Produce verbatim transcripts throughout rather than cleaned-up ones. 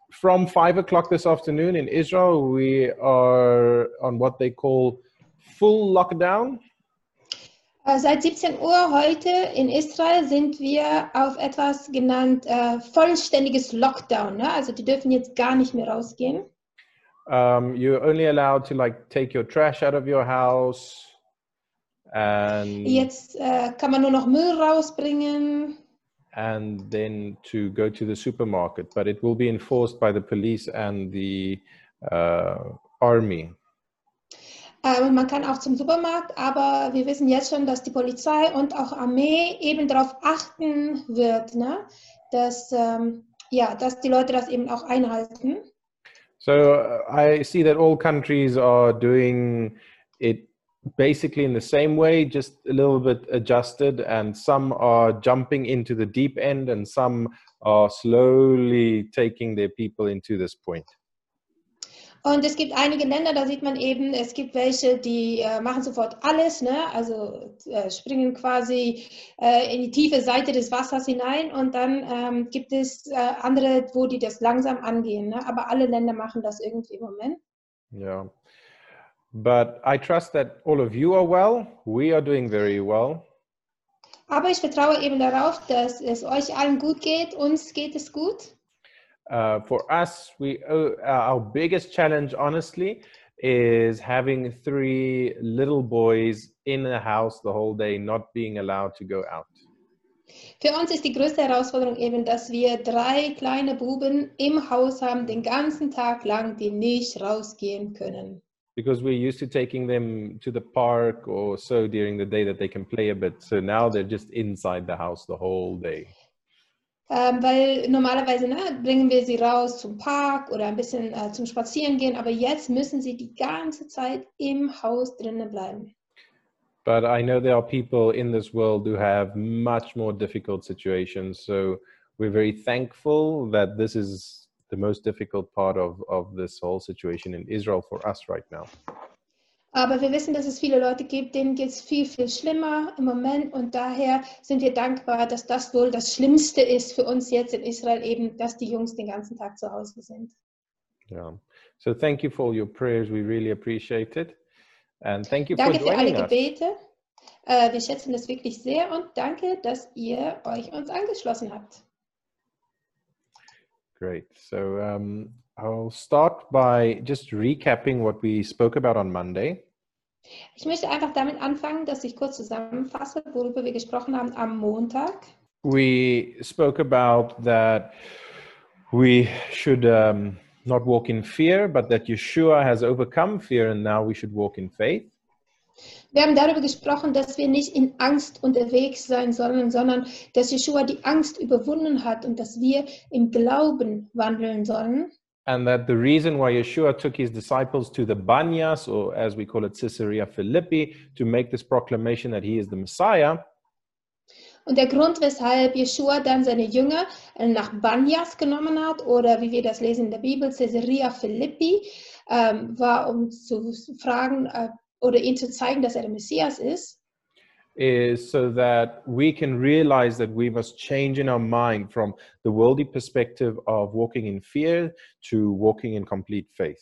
from five o'clock this afternoon in Israel, we are on what they call full lockdown. Äh, Seit siebzehn Uhr heute in Israel sind wir auf etwas genannt äh, vollständiges Lockdown. Ne? Also die dürfen jetzt gar nicht mehr rausgehen. Um, you're only allowed to like take your trash out of your house, and Jetzt äh, kann man nur noch Müll rausbringen. and then to go to the supermarket, but it will be enforced by the police and the uh, army. Äh, und man kann auch zum Supermarkt, aber wir wissen jetzt schon, dass die Polizei und auch Armee eben darauf achten wird, ne? dass, ähm, ja, dass die Leute das eben auch einhalten. So uh, I see that all countries are doing it basically in the same way, just a little bit adjusted, and some are jumping into the deep end and some are slowly taking their people into this point. Und es gibt einige Länder, da sieht man eben, es gibt welche, die äh, machen sofort alles, ne? Also äh, springen quasi äh, in die tiefe Seite des Wassers hinein, und dann ähm, gibt es äh, andere, wo die das langsam angehen, ne? Aber alle Länder machen das irgendwie im Moment. Yeah. But I trust that all of you are well. We are doing very well. Aber ich vertraue eben darauf, dass es euch allen gut geht, uns geht es gut. Uh, for us, we uh, our biggest challenge, honestly, is having three little boys in the house the whole day, not being allowed to go out. Für uns ist die größte Herausforderung eben, dass wir drei kleine Buben im Haus haben, den ganzen Tag lang, die nicht rausgehen können. Because we're used to taking them to the park or so during the day that they can play a bit. So now they're just inside the house the whole day. Ähm, weil normalerweise ne, bringen wir sie raus zum Park oder ein bisschen äh, zum Spazierengehen, aber jetzt müssen sie die ganze Zeit im Haus drinnen bleiben. But I know there are people in this world who have much more difficult situations. So we're very thankful that this is the most difficult part of, of this whole situation in Israel for us right now. Aber wir wissen, dass es viele Leute gibt, denen geht es viel, viel schlimmer im Moment, und daher sind wir dankbar, dass das wohl das Schlimmste ist für uns jetzt in Israel, eben, dass die Jungs den ganzen Tag zu Hause sind. Yeah. So thank you for all your prayers. We really appreciate it. And thank you Danke for für alle joining us. Gebete. Äh, wir schätzen das wirklich sehr, und danke, dass ihr euch uns angeschlossen habt. Great. So um, I'll start by just recapping what we spoke about on Monday. Ich möchte einfach damit anfangen, dass ich kurz zusammenfasse, worüber wir gesprochen haben am Montag. We spoke about that we should um, not walk in fear, but that Yeshua has overcome fear and now we should walk in faith. Wir haben darüber gesprochen, dass wir nicht in Angst unterwegs sein sollen, sondern dass Yeshua die Angst überwunden hat und dass wir im Glauben wandeln sollen. And that the reason why Yeshua took his disciples to the Banyas, or as we call it, Caesarea Philippi, to make this proclamation that he is the Messiah, Und der Grund, weshalb Yeshua dann seine Jünger nach Banyas genommen hat, oder wie wir das lesen in der Bibel, Caesarea Philippi, ähm, war, um zu fragen äh, oder ihnen zu zeigen, dass er der Messias ist, is so that we can realize that we must change in our mind from the worldly perspective of walking in fear to walking in complete faith.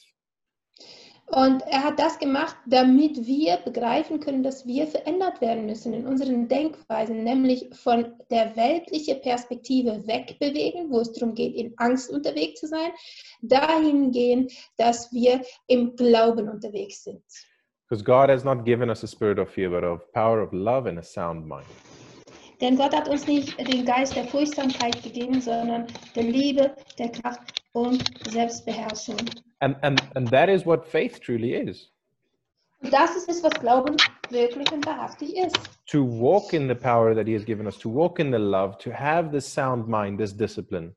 Und er hat das gemacht, damit wir begreifen können, dass wir verändert werden müssen in unseren Denkweisen, nämlich von der weltlichen Perspektive wegbewegen, wo es darum geht, in Angst unterwegs zu sein, dahin gehen, dass wir im Glauben unterwegs sind. Because God has not given us a spirit of fear, but of power, of love, and a sound mind. Denn Gott hat uns nicht den Geist der Furchtsamkeit gegeben, sondern der Liebe, der Kraft und Selbstbeherrschung. And, and, and that is what faith truly is. Und das ist es, was Glauben wirklich und wahrhaftig ist. To walk in the power that he has given us, to walk in the love, to have this sound mind, this discipline.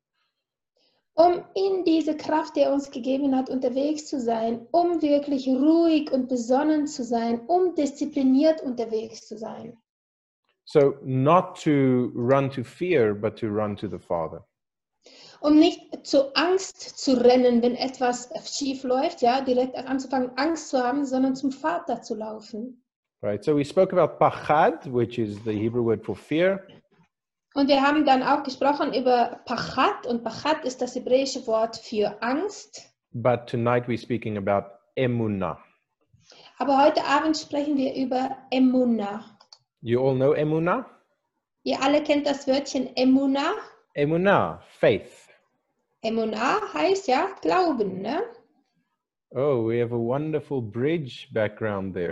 Um in diese Kraft, die er uns gegeben hat, unterwegs zu sein, um wirklich ruhig und besonnen zu sein, um diszipliniert unterwegs zu sein. So not to run to fear, but to run to the Father. Um nicht zur Angst zu rennen, wenn etwas schief läuft, ja, direkt anzufangen, Angst zu haben, sondern zum Vater zu laufen. Right. So we spoke about pachad, which is the Hebrew word for fear. Und wir haben dann auch gesprochen über Pachat und Pachat ist das hebräische Wort für Angst. But tonight we're speaking about emunah. Aber heute Abend sprechen wir über Emunah. You all know emunah? Ihr alle kennt das Wörtchen Emunah. Emunah, faith. Emunah heißt ja Glauben, ne? Oh, we have a wonderful bridge background there.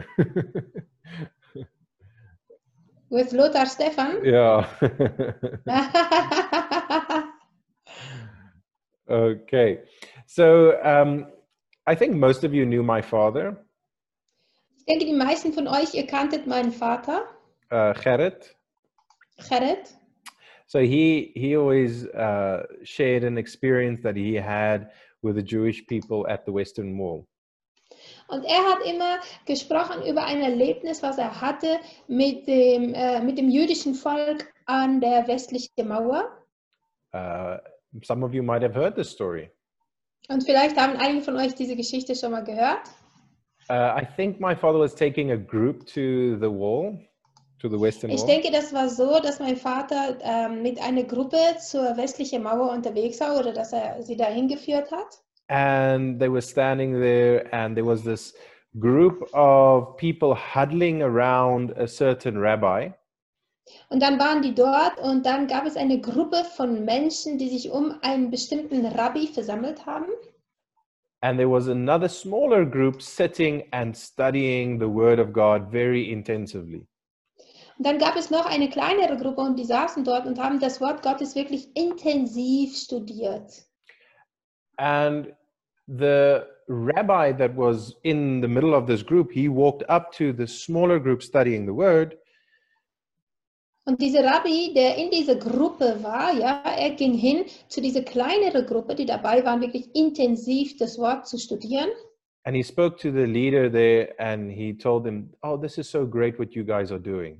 With Lothar Stefan. Yeah. Okay. So um, I think most of you knew my father, Ich denke, die meisten von euch, ihr kanntet meinen Vater, uh, Gerrit. Gerrit. So he he always uh, shared an experience that he had with the Jewish people at the Western Wall. Und er hat immer gesprochen über ein Erlebnis, was er hatte mit dem, äh, mit dem jüdischen Volk an der westlichen Mauer. Uh, some of you might have heard this story. Und vielleicht haben einige von euch diese Geschichte schon mal gehört. Uh, I think my father was taking a group to the wall, to the Western Ich Wall. denke, das war so, dass mein Vater ähm, mit einer Gruppe zur westlichen Mauer unterwegs war oder dass er sie dahin geführt hat. And they were standing there, and there was this group of people huddling around a certain rabbi. Und dann waren die dort und dann gab es eine Gruppe von Menschen, die sich um einen bestimmten Rabbi versammelt haben. And there was another smaller group sitting and studying the Word of God very intensively. Und dann gab es noch eine kleinere Gruppe und die saßen dort und haben das Wort Gottes wirklich intensiv studiert. And the rabbi that was in the middle of this group, he walked up to the smaller group studying the Word. Und dieser Rabbi, der in dieser Gruppe war, ja, er ging hin zu dieser kleineren Gruppe, die dabei waren, wirklich intensiv das Wort zu studieren. And he spoke to the leader there and he told them, oh, this is so great what you guys are doing.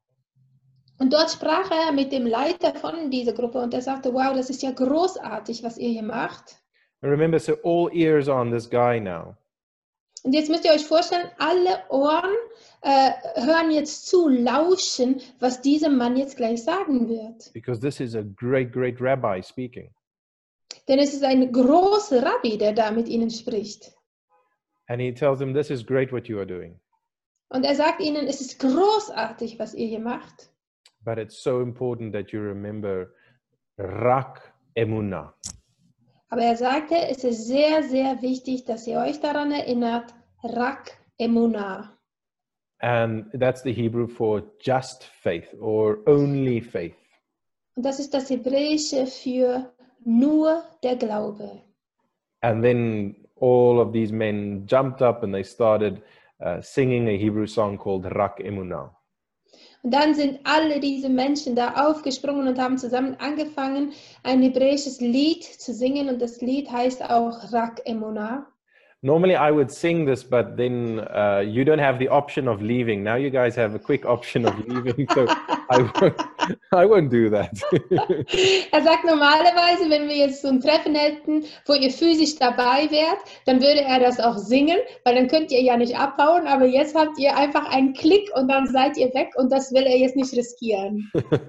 Und dort sprach er mit dem Leiter von dieser Gruppe und er sagte, wow, das ist ja großartig, was ihr hier macht. And remember, so all ears are on this guy now. Und jetzt müsst ihr euch vorstellen, alle Ohren äh, hören jetzt zu, lauschen, was dieser Mann jetzt gleich sagen wird. Because this is a great, great rabbi speaking. Denn es ist ein großer Rabbi, der da mit ihnen spricht. And he tells them, this is great what you are doing. Und er sagt ihnen, es ist großartig, was ihr hier macht. But it's so important that you remember Rak Emunah. Aber er sagte, es ist sehr, sehr wichtig, dass ihr euch daran erinnert, Rak Emunah. And that's the Hebrew for just faith or only faith. Und das ist das Hebräische für nur der Glaube. And then all of these men jumped up and they started uh, singing a Hebrew song called Rak Emunah. Und dann sind alle diese Menschen da aufgesprungen und haben zusammen angefangen, ein hebräisches Lied zu singen. Und das Lied heißt auch Rak Emunah. Normally I would sing this, but then uh, you don't have the option of leaving. Now you guys have a quick option of leaving, so I won't, I won't do that. Er sagt normalerweise, wenn wir jetzt so ein Treffen hätten, wo ihr physisch dabei wärt, dann würde er das auch singen, weil dann könnt ihr ja nicht abhauen, aber jetzt habt ihr einfach einen Klick und dann seid ihr weg und das will er jetzt nicht riskieren.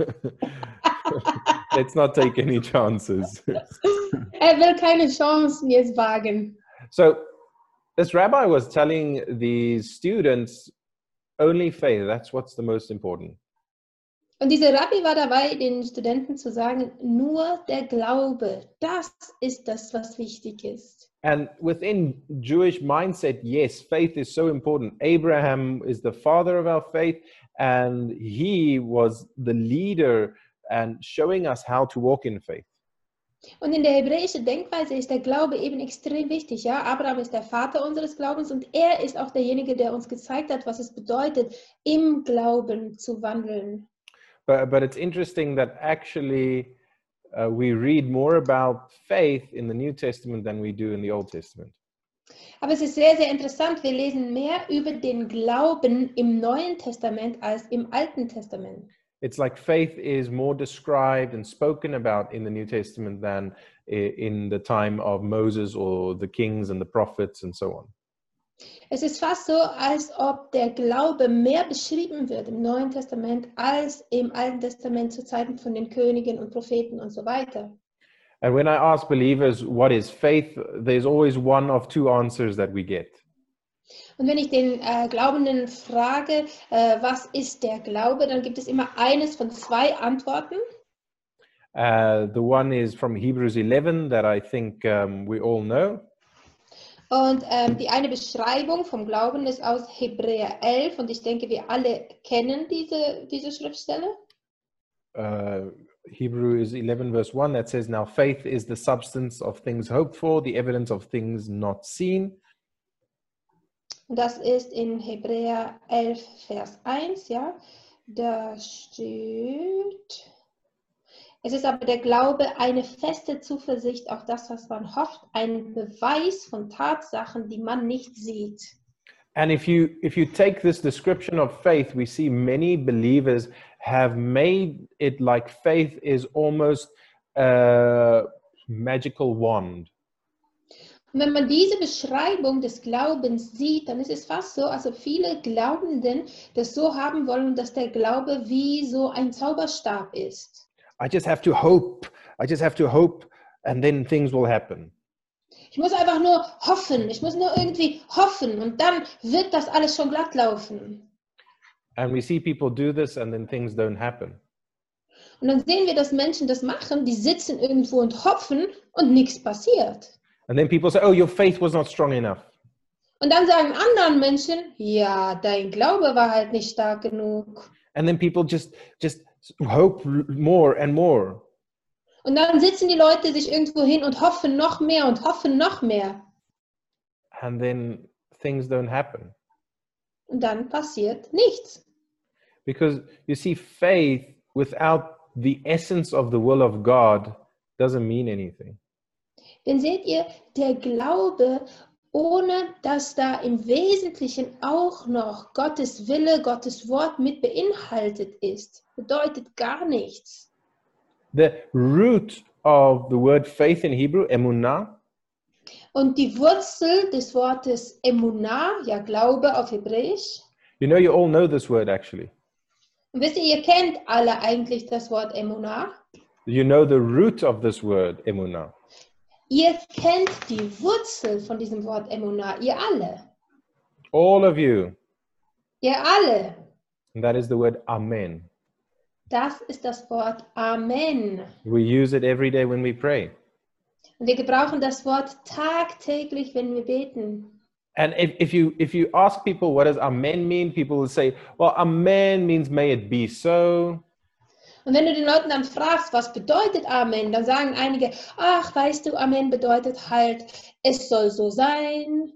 Let's not take any chances. Er will keine Chancen jetzt wagen. So this rabbi was telling these students only faith. That's what's the most important. Und dieser Rabbi war dabei, den Studenten zu sagen, nur der Glaube, das ist das, was wichtig ist. And within Jewish mindset, yes, faith is so important. Abraham is the father of our faith, and he was the leader and showing us how to walk in faith. Und in der hebräischen Denkweise ist der Glaube eben extrem wichtig. Ja? Abraham ist der Vater unseres Glaubens und er ist auch derjenige, der uns gezeigt hat, was es bedeutet, im Glauben zu wandeln. But, but it's interesting that actually uh, we read more about faith in the New Testament than we do in the Old Testament. Aber es ist sehr, sehr interessant. Wir lesen mehr über den Glauben im Neuen Testament als im Alten Testament. It's like faith is more described and spoken about in the New Testament than in the time of Moses or the kings and the prophets and so on. Es ist fast so, als ob der Glaube mehr beschrieben wird im Neuen Testament als im Alten Testament zu Zeiten von den Königen und Propheten und so weiter. And when I ask believers, what is faith? There's always one of two answers that we get. Und wenn ich den äh, Glaubenden frage, äh, was ist der Glaube, dann gibt es immer eines von zwei Antworten. Uh, the one is from Hebrews eleven that I think um, we all know. Und ähm, die eine Beschreibung vom Glauben ist aus Hebräer elf und ich denke, wir alle kennen diese, diese Schriftstelle. Uh, Hebrews eleven verse one that says, now faith is the substance of things hoped for, the evidence of things not seen. Und das ist in Hebräer elf, Vers eins, ja. Da steht, es ist aber der Glaube eine feste Zuversicht auf das, was man hofft, ein Beweis von Tatsachen, die man nicht sieht. And if you if you take this description of faith, we see many believers have made it like faith is almost a magical wand. Und wenn man diese Beschreibung des Glaubens sieht, dann ist es fast so, also viele Glaubenden das so haben wollen, dass der Glaube wie so ein Zauberstab ist. I just have to hope. I just have to hope and then things will happen. Ich muss einfach nur hoffen, ich muss nur irgendwie hoffen und dann wird das alles schon glatt laufen. And we see people do this and then things don't happen. Und dann sehen wir, dass Menschen das machen, die sitzen irgendwo und hoffen und nichts passiert. And then people say, oh, your faith was not strong enough. Und dann sagen anderen Menschen, ja, dein Glaube war halt nicht stark genug. And then people just just hope more and more. Und dann sitzen die Leute sich irgendwo hin und hoffen noch mehr und hoffen noch mehr. And then things don't happen. Und dann passiert nichts. Because you see, faith without the essence of the will of God doesn't mean anything. Denn seht ihr, der Glaube, ohne dass da im Wesentlichen auch noch Gottes Wille, Gottes Wort mit beinhaltet ist, bedeutet gar nichts. The root of the word faith in Hebrew, emunah, Und die Wurzel des Wortes Emunah, ja Glaube auf Hebräisch, you know, you all know this word actually. und wisst ihr, ihr kennt alle eigentlich das Wort Emunah. You know the root of this word, emunah. Ihr kennt die Wurzel von diesem Wort Emunah, ihr alle. All of you. Ihr alle. And that is the word amen. Das ist das Wort Amen. We use it every day when we pray. Und wir gebrauchen das Wort tagtäglich, wenn wir beten. And if, if you if you ask people what does amen mean, people will say, well, amen means may it be so. Und wenn du den Leuten dann fragst, was bedeutet Amen, dann sagen einige, ach, weißt du, Amen bedeutet halt, es soll so sein.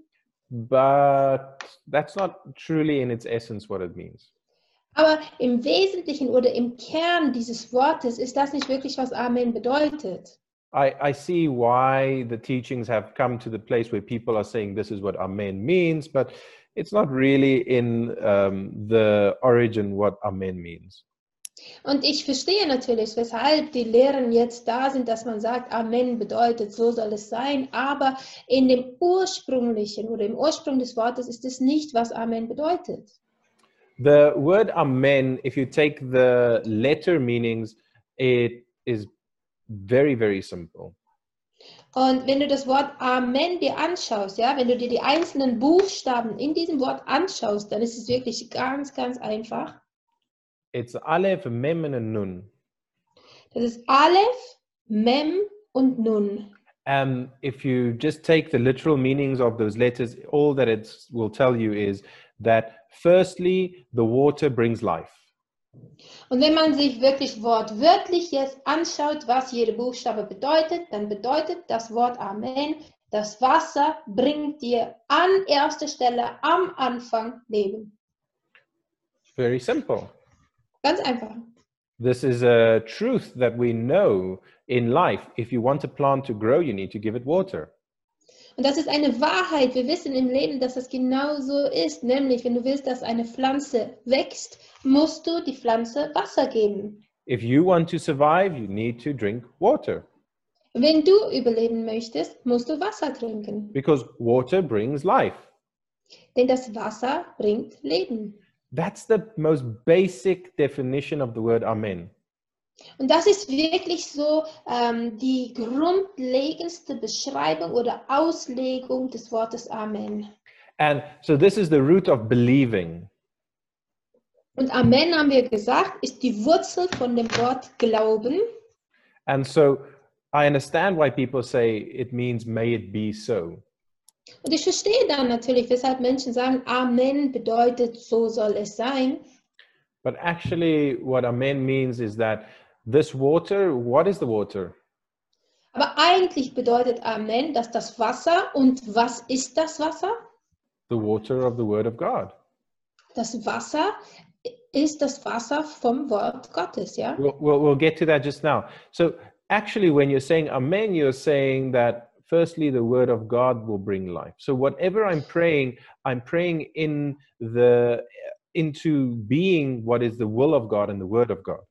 But that's not truly in its essence what it means. Aber im Wesentlichen oder im Kern dieses Wortes ist das nicht wirklich, was Amen bedeutet. I, I see why the teachings have come to the place where people are saying this is what amen means, but it's not really in um, the origin what amen means. Und ich verstehe natürlich, weshalb die Lehren jetzt da sind, dass man sagt, Amen bedeutet, so soll es sein, aber in dem ursprünglichen oder im Ursprung des Wortes ist es nicht, was Amen bedeutet. The word amen, if you take the letter meanings, it is very, very simple. Und wenn du das Wort Amen dir anschaust, ja, wenn du dir die einzelnen Buchstaben in diesem Wort anschaust, dann ist es wirklich ganz, ganz einfach. It's Aleph, Mem, and Nun. Das ist Aleph, Mem und Nun. And if you just take the literal meanings of those letters, all that it will tell you is that firstly, the water brings life. Und wenn man sich wirklich wortwörtlich jetzt anschaut, was jede Buchstabe bedeutet, dann bedeutet das Wort Amen, das Wasser bringt dir an erster Stelle am Anfang Leben. Very simple. Ganz einfach. This is a truth that we know in life. If you want a plant to grow, you need to give it water. Und das ist eine Wahrheit. Wir wissen im Leben, dass das genau so ist. Nämlich, wenn du willst, dass eine Pflanze wächst, musst du die Pflanze Wasser geben. If you want to survive, you need to drink water. Wenn du überleben möchtest, musst du Wasser trinken. Because water brings life. Denn das Wasser bringt Leben. That's the most basic definition of the word Amen. Und das ist wirklich so ähm, die grundlegendste Beschreibung oder Auslegung des Wortes Amen. And so this is the root of believing. Und Amen, haben wir gesagt, ist die Wurzel von dem Wort Glauben. And so I understand why people say it means may it be so. Und ich verstehe dann natürlich, weshalb Menschen sagen, Amen bedeutet, so soll es sein. But actually what Amen means is that this water, what is the water? Aber eigentlich bedeutet Amen, dass das Wasser, und was ist das Wasser? The water of the word of God. Das Wasser ist das Wasser vom Wort Gottes, ja? We'll, we'll, we'll get to that just now. So actually when you're saying Amen, you're saying that firstly, the word of God will bring life. So whatever I'm praying, I'm praying in the, into being what is the will of God and the word of God.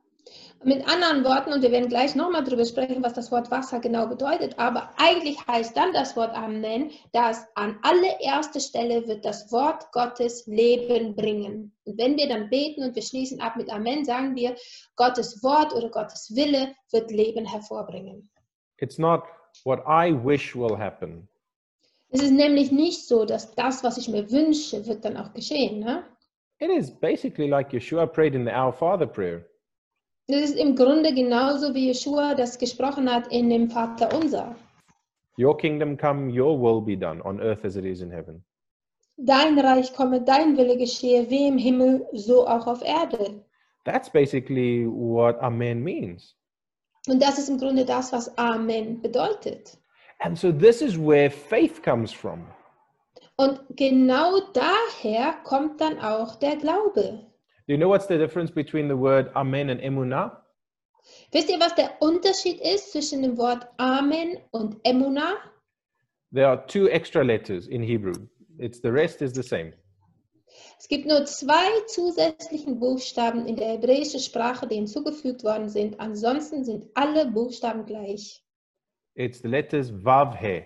Mit anderen Worten, und wir werden gleich nochmal darüber sprechen, was das Wort Wasser genau bedeutet, aber eigentlich heißt dann das Wort Amen, dass an allererster Stelle wird das Wort Gottes Leben bringen. Und wenn wir dann beten und wir schließen ab mit Amen, sagen wir, Gottes Wort oder Gottes Wille wird Leben hervorbringen. It's not what I wish will happen. Es ist nämlich nicht so, dass das, was ich mir wünsche, wird dann auch geschehen. Ne? It is basically like Yeshua prayed in the Our Father prayer. Das ist im Grunde genauso, wie Yeshua das gesprochen hat in dem Vater Unser. Your kingdom come, your will be done on earth as it is in heaven. Dein Reich komme, dein Wille geschehe, wie im Himmel, so auch auf Erde. That's basically what Amen means. Und das ist im Grunde das, was Amen bedeutet. And so this is where faith comes from. Und genau daher kommt dann auch der Glaube. Do you know what's the difference between the word Amen and Emunah? Wisst ihr, was der Unterschied ist zwischen dem Wort Amen und Emunah? There are two extra letters in Hebrew. It's the rest is the same. Es gibt nur zwei zusätzlichen Buchstaben in der hebräischen Sprache, die hinzugefügt worden sind. Ansonsten sind alle Buchstaben gleich. It's the letters Vav He.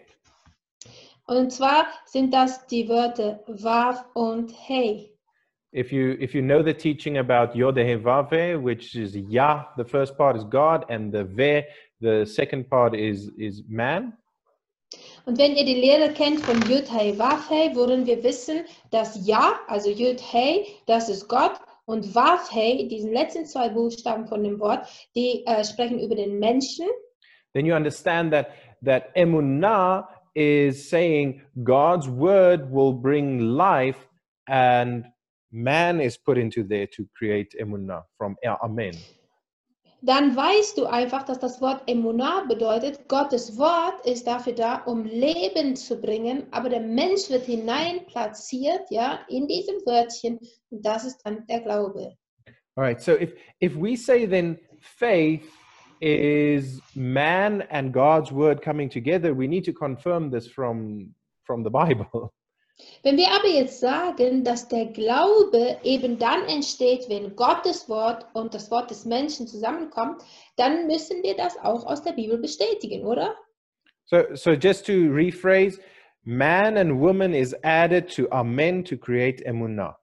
Und zwar sind das die Wörter Vav und He. If you if you know the teaching about Yod He Vav He, which is Yah, the first part is God, and the Ve, the second part is is man. Und wenn ihr die Lehre kennt von Yud He Vav He, worin wir wissen, dass Ja, also Yud He, das ist Gott, und Vav He, diesen letzten zwei Buchstaben von dem Wort, die äh, sprechen über den Menschen. Then you understand that that Emunah is saying God's word will bring life, and man is put into there to create Emunah from Amen. Dann weißt du einfach, dass das Wort Emunah bedeutet, Gottes Wort ist dafür da, um Leben zu bringen, aber der Mensch wird hinein platziert, ja, in diesem Wörtchen, und das ist dann der Glaube. All right, so if if we say then faith is man and God's word coming together, we need to confirm this from from the Bible. Wenn wir aber jetzt sagen, dass der Glaube eben dann entsteht, wenn Gottes Wort und das Wort des Menschen zusammenkommt, dann müssen wir das auch aus der Bibel bestätigen, oder? So so just to rephrase, man and woman is added to Amen to create Emunah.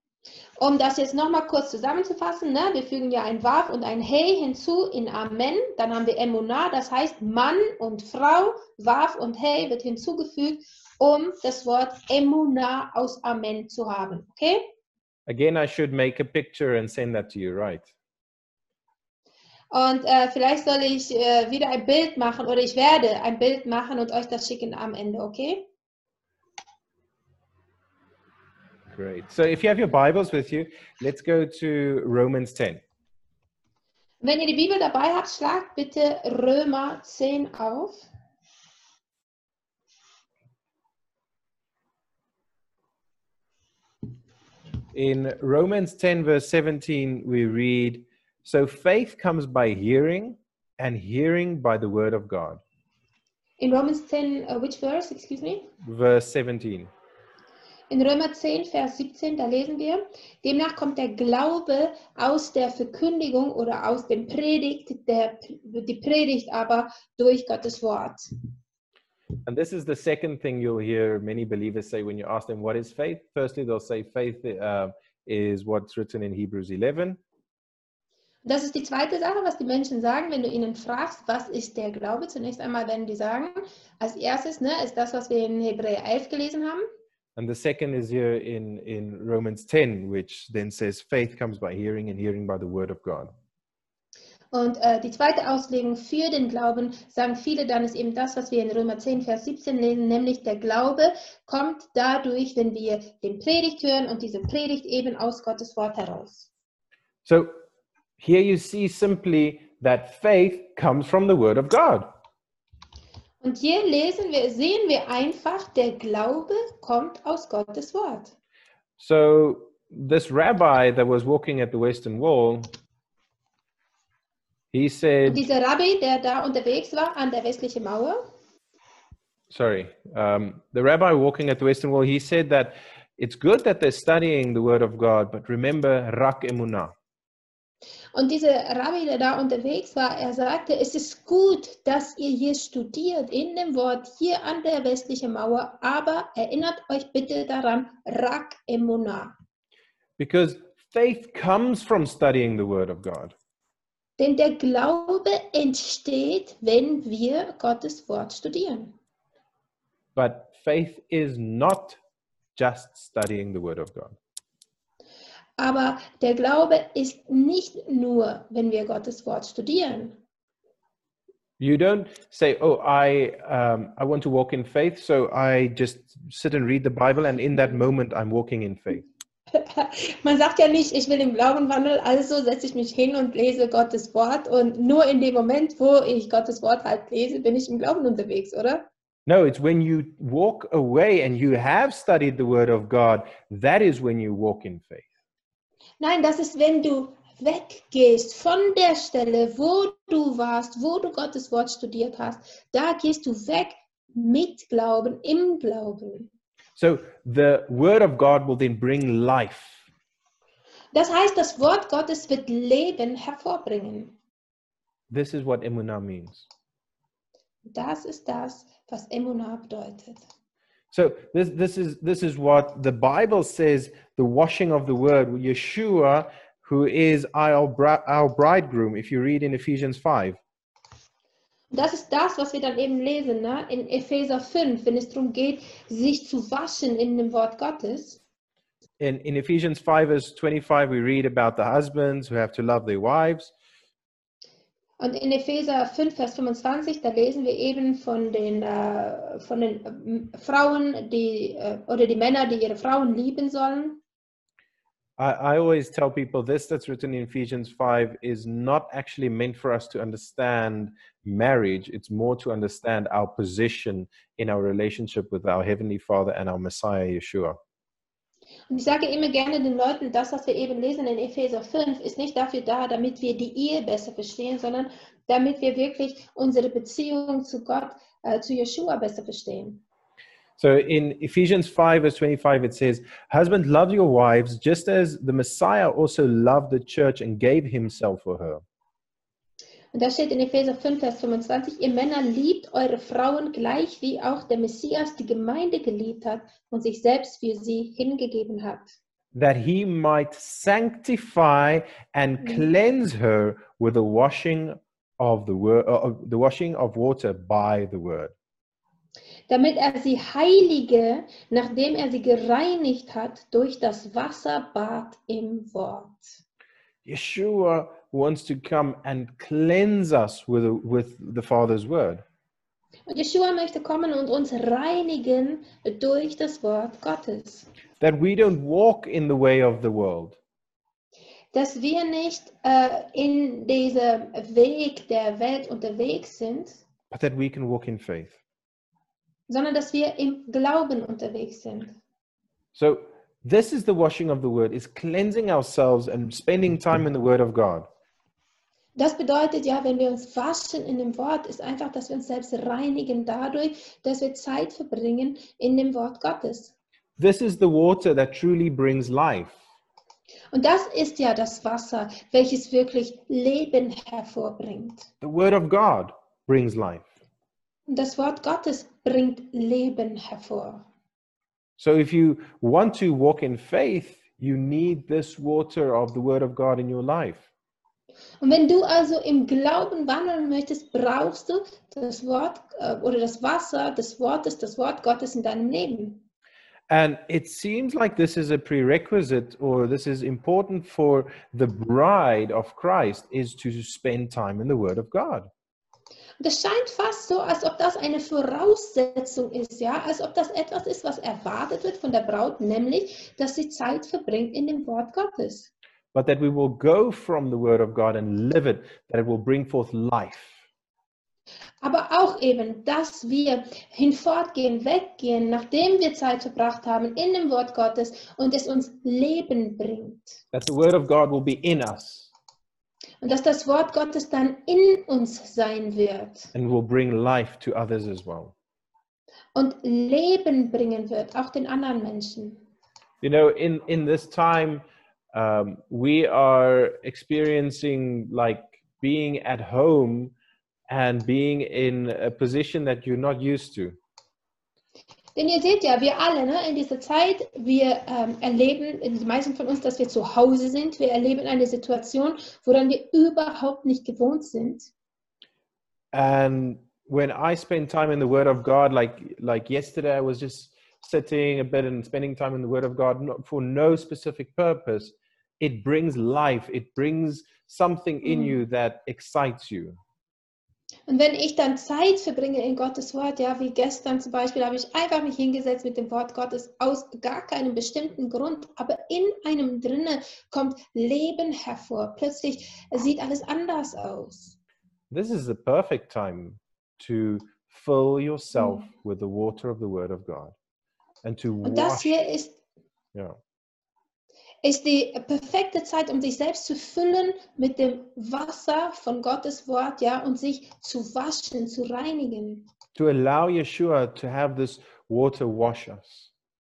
Um das jetzt nochmal kurz zusammenzufassen, ne? Wir fügen ja ein Vav und ein He hinzu in Amen, dann haben wir Emunah, das heißt Mann und Frau, Vav und He wird hinzugefügt, um das Wort Emunah aus Amen zu haben, okay? Again, I should make a picture and send that to you, right? Und äh, vielleicht soll ich äh, wieder ein Bild machen oder ich werde ein Bild machen und euch das schicken am Ende, okay? Great. So if you have your Bibles with you, let's go to Romans ten. Wenn ihr die Bibel dabei habt, schlagt bitte Römer zehn auf. In Romans ten, verse seventeen, we read, "So faith comes by hearing, and hearing by the word of God." In Romans zehn, uh, which verse, excuse me? Verse seventeen. In Römer zehn, Vers siebzehn, da lesen wir, demnach kommt der Glaube aus der Verkündigung oder aus dem Predigt, der, die Predigt aber durch Gottes Wort. And this is the second thing you'll hear many believers say when you ask them, what is faith? Firstly, they'll say faith uh, is what's written in Hebrews eleven. Das ist die zweite Sache, was die Menschen sagen, wenn du ihnen fragst, was ist der Glaube? Zunächst einmal werden die sagen, als erstes ne, ist das, was wir in Hebräer elf gelesen haben. And the second is here in, in Romans ten, which then says faith comes by hearing and hearing by the word of God. Und äh, die zweite Auslegung für den Glauben, sagen viele dann, ist eben das, was wir in Römer zehn, Vers siebzehn lesen, nämlich der Glaube kommt dadurch, wenn wir den Predigt hören und diese Predigt eben aus Gottes Wort heraus. So here you see simply that faith comes from the word of God. Und hier lesen wir, sehen wir einfach, der Glaube kommt aus Gottes Wort. So this rabbi that was walking at the Western Wall, he Und said, dieser Rabbi, der da unterwegs war an der westlichen Mauer, sorry, um, the rabbi walking at the Western Wall, he said that it's good that they're studying the word of God, but remember rak emunah. und dieser Rabbi, der da unterwegs war, er sagte, es ist gut, dass ihr hier studiert in dem Wort hier an der westlichen Mauer, aber erinnert euch bitte daran, rak emunah. Because faith comes from studying the word of God. Denn der Glaube entsteht, wenn wir Gottes Wort studieren. But faith is not just studying the word of God. Aber der Glaube ist nicht nur, wenn wir Gottes Wort studieren. You don't say, oh, I, um, I want to walk in faith, so I just sit and read the Bible, and in that moment I'm walking in faith. Man sagt ja nicht, ich will im Glauben wandeln, also setze ich mich hin und lese Gottes Wort und nur in dem Moment, wo ich Gottes Wort halt lese, bin ich im Glauben unterwegs, oder? No, it's when you walk away and you have studied the word of God, that is when you walk in faith. Nein, das ist, wenn du weggehst von der Stelle, wo du warst, wo du Gottes Wort studiert hast, da gehst du weg mit Glauben, im Glauben. So the word of God will then bring life. Das heißt, das Wort Gottes wird Leben hervorbringen. This is what emunah means. Das ist das, was Emunah bedeutet. So this, this, is, this is what the Bible says, the washing of the word, Yeshua, who is our, our bridegroom, if you read in Ephesians five. Das ist das, was wir dann eben lesen, ne? In Epheser fünf, wenn es darum geht, sich zu waschen in dem Wort Gottes. In, in Ephesians five, verse twenty-five, we read about the husbands who have to love their wives. Und in Epheser fünf, Vers fünfundzwanzig, da lesen wir eben von den, äh, von den äh, Frauen, die, äh, oder die Männer, die ihre Frauen lieben sollen. I, I always tell people this that's written in Ephesians five is not actually meant for us to understand marriage. It's more to understand our position in our relationship with our Heavenly Father and our Messiah, Yeshua. Und ich sage immer gerne den Leuten, das, was wir eben lesen in Epheser fünf, ist nicht dafür da, damit wir die Ehe besser verstehen, sondern damit wir wirklich unsere Beziehung zu Gott, äh, zu Yeshua besser verstehen. So in Ephesians five, verse twenty-five, it says, husbands, love your wives, just as the Messiah also loved the church and gave himself for her. Und da steht in Epheser fünf, Vers fünfundzwanzig, ihr Männer liebt eure Frauen gleich wie auch der Messias die Gemeinde geliebt hat und sich selbst für sie hingegeben hat. That he might sanctify and cleanse her with the washing of the word, uh, the washing of water by the word. Damit er sie heilige, nachdem er sie gereinigt hat durch das Wasserbad im Wort. Yeshua wants to come and cleanse us with, with the Father's word. Und Yeshua möchte kommen und uns reinigen durch das Wort Gottes. That we don't walk in the way of the world. Dass wir nicht äh, in diesem Weg der Welt unterwegs sind, But that we can walk in faith. sondern dass wir im Glauben unterwegs sind. So this is the washing of the word, is cleansing ourselves and spending time in the word of God. Das bedeutet ja, wenn wir uns waschen in dem Wort, ist einfach, dass wir uns selbst reinigen dadurch, dass wir Zeit verbringen in dem Wort Gottes. This is the water that truly brings life. Und das ist ja das Wasser, welches wirklich Leben hervorbringt. The word of God brings life. Und das Wort Gottes bringt Leben hervor. So if you want to walk in faith, you need this water of the Word of God in your life. Und wenn du also im Glauben wandeln möchtest, brauchst du das Wort äh, oder das Wasser des Wortes, das Wort Gottes in deinem Leben. And it seems like this is a prerequisite, or this is important for the bride of Christ, is to spend time in the Word of God. Und es scheint fast so, als ob das eine Voraussetzung ist, ja, als ob das etwas ist, was erwartet wird von der Braut, nämlich, dass sie Zeit verbringt in dem Wort Gottes. But that we will go from the Word of God and live it, that it will bring forth life. Aber auch eben, dass wir hinfortgehen, weggehen, nachdem wir Zeit verbracht haben in dem Wort Gottes und es uns Leben bringt. That the Word of God will be in us. Und dass das Wort Gottes dann in uns sein wird. And will bring life to others as well. Und Leben bringen wird, auch den anderen Menschen. You know, in, in this time, um, we are experiencing like being at home and being in a position that you're not used to. Denn ihr seht ja, wir alle ne, in dieser Zeit, wir ähm, erleben, die meisten von uns, dass wir zu Hause sind. Wir erleben eine Situation, woran wir überhaupt nicht gewohnt sind. And when I spend time in the Word of God, like like yesterday, I was just sitting a bit and spending time in the Word of God not for no specific purpose. It brings life. It brings something in Mhm. you that excites you. Und wenn ich dann Zeit verbringe in Gottes Wort, ja, wie gestern zum Beispiel, habe ich einfach mich hingesetzt mit dem Wort Gottes aus gar keinem bestimmten Grund, aber in einem drinne kommt Leben hervor. Plötzlich sieht alles anders aus. This is the perfect time to fill yourself with the water of the Word of God and to Und das wash. hier ist, Yeah. ist die perfekte Zeit, um sich selbst zu füllen mit dem Wasser von Gottes Wort, ja, und sich zu waschen, zu reinigen. To allow Yeshua to have this water wash us.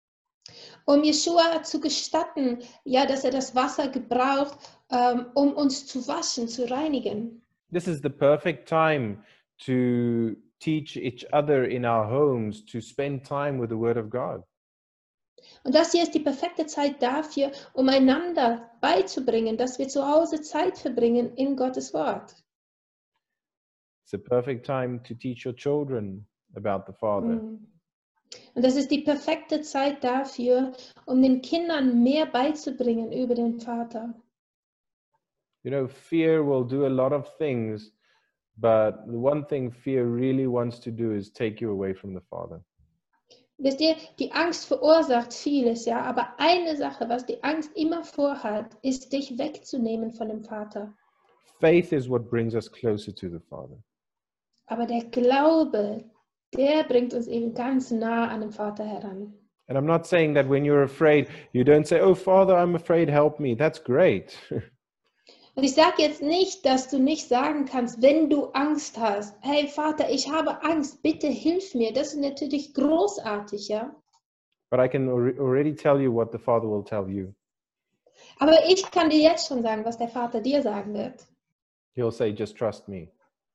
Um Jeshua zu gestatten, ja, dass er das Wasser gebraucht, ähm, um uns zu waschen, zu reinigen. This is the perfect time to teach each other in our homes to spend time with the Word of God. Und das hier ist die perfekte Zeit dafür, um einander beizubringen, dass wir zu Hause Zeit verbringen in Gottes Wort. It's a perfect time to teach your children about the Father. Mm. Und das ist die perfekte Zeit dafür, um den Kindern mehr beizubringen über den Vater. You know, fear will do a lot of things, but the one thing fear really wants to do is take you away from the Father. Wisst ihr, die Angst verursacht vieles, ja, aber eine Sache, was die Angst immer vorhat, ist, dich wegzunehmen von dem Vater. Faith is what brings us closer to the Father. Aber der Glaube, der bringt uns eben ganz nah an den Vater heran. And I'm not saying that when you're afraid, you don't say, oh, Father, I'm afraid, help me. That's great. Und ich sage jetzt nicht, dass du nicht sagen kannst, wenn du Angst hast, hey Vater, ich habe Angst, bitte hilf mir. Das ist natürlich großartig, ja. But I can al- already tell you what the Father will tell you. Aber ich kann dir jetzt schon sagen, was der Vater dir sagen wird. He'll say, just trust me.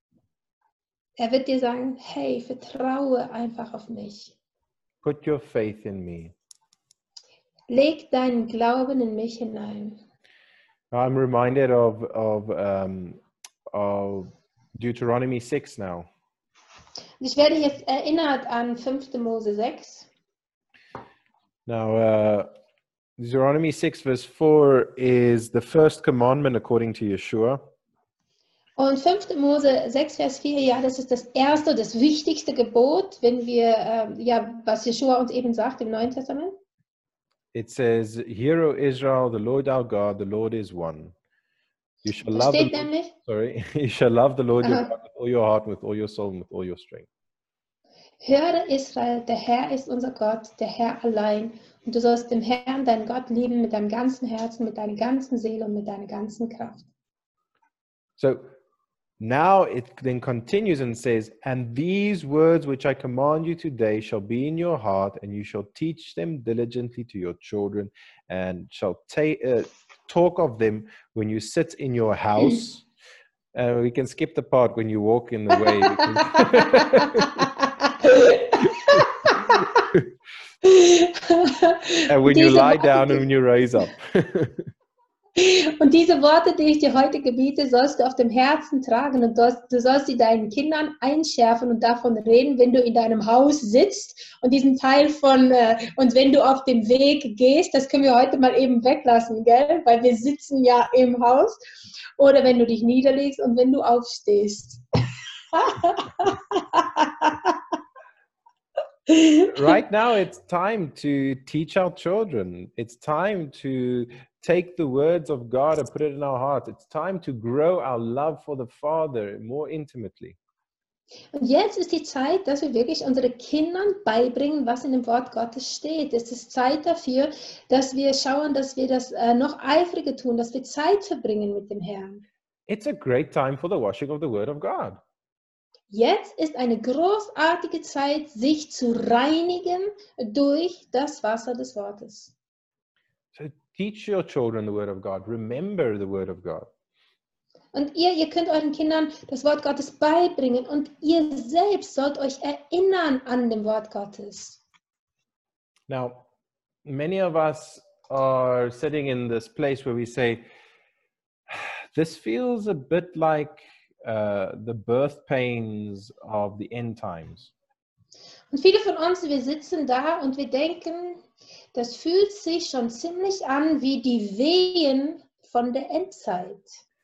Er wird dir sagen, hey, vertraue einfach auf mich. Put your faith in me. Leg deinen Glauben in mich hinein. I'm reminded of, of, um, of Deuteronomy six now. Und ich werde jetzt erinnert an fünfte Mose sechs. Now, uh, Deuteronomy six verse four is the first commandment according to Yeshua. Und fünfte Mose sechs, Vers vier, ja, das ist das erste, das wichtigste Gebot, wenn wir, ähm, ja, was Jeshua uns eben sagt im Neuen Testament. It says, Hear, O Israel, the Lord our God, the Lord is one. You shall Da love the steht Lord, nämlich, sorry, you shall love the Lord your Aha. God with all your heart, with all your soul, and with all your strength. höre Israel, der Herr ist unser Gott, der Herr allein. Und du sollst den Herrn, deinen Gott, lieben mit deinem ganzen Herzen, mit deiner ganzen Seele und mit deiner ganzen Kraft. So now it then continues and says, And these words which I command you today shall be in your heart, and you shall teach them diligently to your children, and shall ta- uh, talk of them when you sit in your house. Uh, we can skip the part when you walk in the way. because- And when you lie down and when you raise up. Und diese Worte, die ich dir heute gebiete, sollst du auf dem Herzen tragen und du, du sollst sie deinen Kindern einschärfen und davon reden, wenn du in deinem Haus sitzt und diesen Teil von, äh, und wenn du auf dem Weg gehst, das können wir heute mal eben weglassen, gell? Weil wir sitzen ja im Haus, oder wenn du dich niederlegst und wenn du aufstehst. Right now, it's time to teach our children. It's time to take the words of God and put it in our heart. It's time to grow our love for the Father more intimately. Und jetzt ist die Zeit, dass wir wirklich unseren Kindern beibringen, was in dem Wort Gottes steht. Es ist Zeit dafür, dass wir schauen, dass wir das äh, noch eifriger tun, dass wir Zeit verbringen mit dem Herrn. It's a great time for the washing of the Word of God. Jetzt ist eine großartige Zeit, sich zu reinigen durch das Wasser des Wortes. So teach your children the Word of God. Remember the Word of God. Und ihr, ihr könnt euren Kindern das Wort Gottes beibringen und ihr selbst sollt euch erinnern an dem Wort Gottes. Now, many of us are sitting in this place where we say, this feels a bit like Uh, the birth pains of the end times. Und viele von uns, wir sitzen da und wir denken, das fühlt sich schon ziemlich an wie die Wehen von der Endzeit.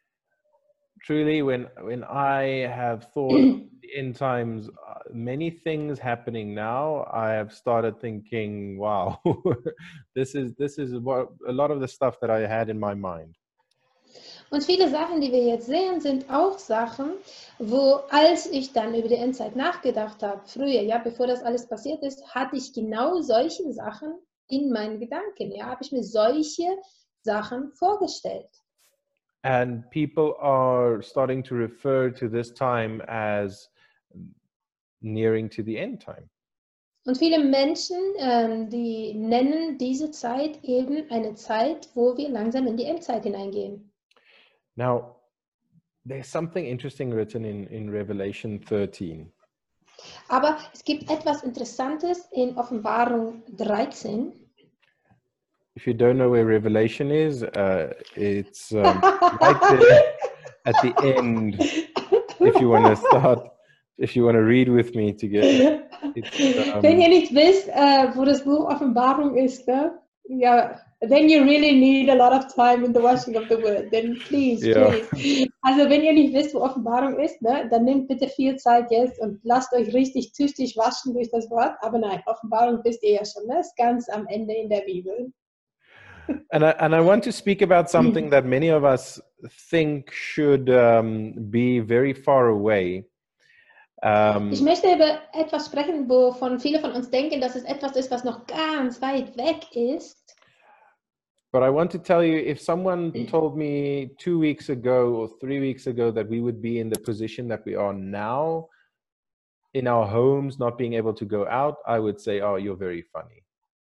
Truly, when when I have thought of the end times, uh, many things happening now, I have started thinking, wow, this is this is what a lot of the stuff that I had in my mind. Und viele Sachen, die wir jetzt sehen, sind auch Sachen, wo, als ich dann über die Endzeit nachgedacht habe, früher, ja, bevor das alles passiert ist, hatte ich genau solche Sachen in meinen Gedanken, ja, habe ich mir solche Sachen vorgestellt. And people are starting to refer to this time as nearing to the end time. Und viele Menschen, ähm, die nennen diese Zeit eben eine Zeit, wo wir langsam in die Endzeit hineingehen. Now, there's something interesting written in, in Revelation thirteen. Aber es gibt etwas Interessantes in Offenbarung dreizehn. If you don't know where Revelation is, uh, it's um, right there at the end. If you want to start, if you want to read with me together. Um, Wenn ihr nicht wisst, äh, wo das Buch Offenbarung ist, ne? Ja, then you really need a lot of time in the washing of the word. Then please, Ja. please. Also wenn ihr nicht wisst, wo Offenbarung ist, ne, dann nehmt bitte viel Zeit jetzt und lasst euch richtig tüchtig waschen durch das Wort. Aber nein, Offenbarung wisst ihr ja schon, ne? Ist ganz am Ende in der Bibel. And I, and I want to speak about something that many of us think should um, be very far away. Um, Ich möchte über etwas sprechen, wovon viele von uns denken, dass es etwas ist, was noch ganz weit weg ist. But I want to tell you, if someone told me two weeks ago or three weeks ago that we would be in the position that we are now, in our homes, not being able to go out, I would say, oh, you're very funny.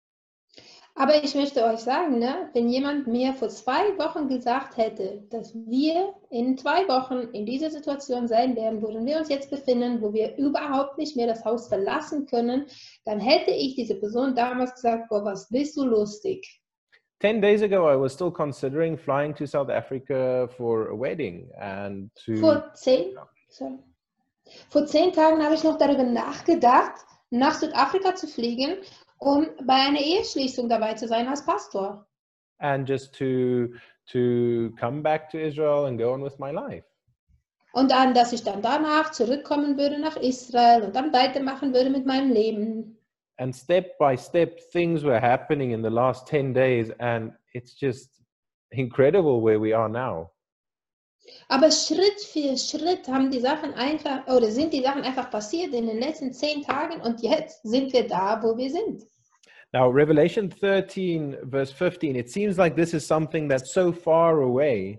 Aber ich möchte euch sagen, ne, wenn jemand mir vor zwei Wochen gesagt hätte, dass wir in zwei Wochen in dieser Situation sein werden, worin wir uns jetzt befinden, wo wir überhaupt nicht mehr das Haus verlassen können, dann hätte ich diese Person damals gesagt, boah, was bist du lustig? Ten days ago, I was still considering flying to South Africa for a wedding and to... Vor zehn, sorry. Vor zehn Tagen habe ich noch darüber nachgedacht, nach Südafrika zu fliegen, um bei einer Eheschließung dabei zu sein als Pastor. And just to, to come back to Israel and go on with my life. Und dann, dass ich dann danach zurückkommen würde nach Israel und dann weitermachen würde mit meinem Leben. And step by step, things were happening in the last ten days, and it's just incredible where we are now. Aber Schritt für Schritt haben die Sachen einfach, oder sind die Sachen einfach passiert in den letzten zehn Tagen und jetzt sind wir da, wo wir sind. Now, Revelation thirteen, verse fifteen, it seems like this is something that's so far away.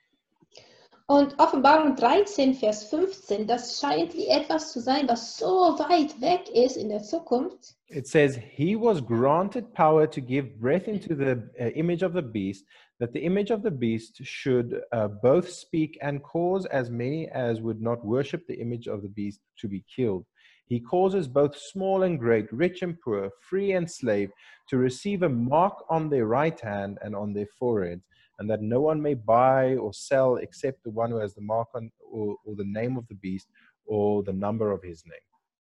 Und Offenbarung dreizehn, Vers fünfzehn, das scheint wie etwas zu sein, was so weit weg ist in der Zukunft. It says, he was granted power to give breath into the uh, image of the beast, that the image of the beast should uh, both speak and cause as many as would not worship the image of the beast to be killed. He causes both small and great, rich and poor, free and slave, to receive a mark on their right hand and on their forehead, and that no one may buy or sell except the one who has the mark on, or, or the name of the beast, or the number of his name.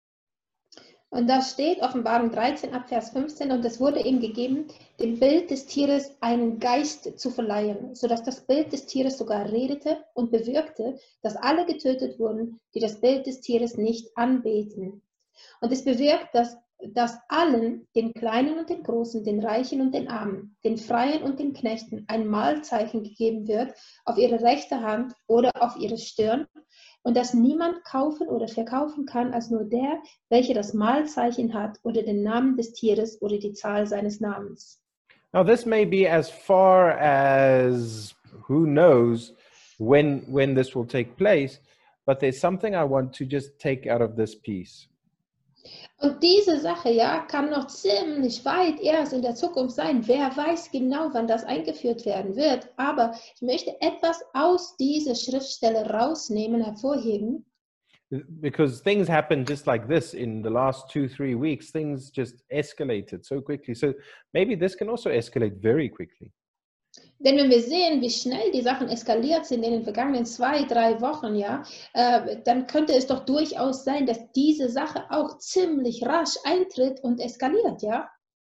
Und da steht Offenbarung dreizehn ab Vers fünfzehn, und es wurde ihm gegeben, dem Bild des Tieres einen Geist zu verleihen, sodass das Bild des Tieres sogar redete und bewirkte, dass alle getötet wurden, die das Bild des Tieres nicht anbeten. Und es bewirkt, dass, dass allen, den Kleinen und den Großen, den Reichen und den Armen, den Freien und den Knechten, ein Mahlzeichen gegeben wird auf ihre rechte Hand oder auf ihre Stirn, und dass niemand kaufen oder verkaufen kann, als nur der, welcher das Mahlzeichen hat oder den Namen des Tieres oder die Zahl seines Namens. Now this may be as far as who knows when, when this will take place, but there's something I want to just take out of this piece. Und diese Sache, ja, kann noch ziemlich weit erst in der Zukunft sein. Wer weiß genau, wann das eingeführt werden wird. Aber ich möchte etwas aus dieser Schriftstelle rausnehmen, hervorheben. Because things happened just like this in the last two, three weeks. Things just escalated so quickly. So maybe this can also escalate very quickly. Denn wenn wir sehen, wie schnell die Sachen eskaliert sind in den vergangenen zwei, drei Wochen, ja, äh, dann könnte es doch durchaus sein, dass diese Sache auch ziemlich rasch eintritt und eskaliert, ja.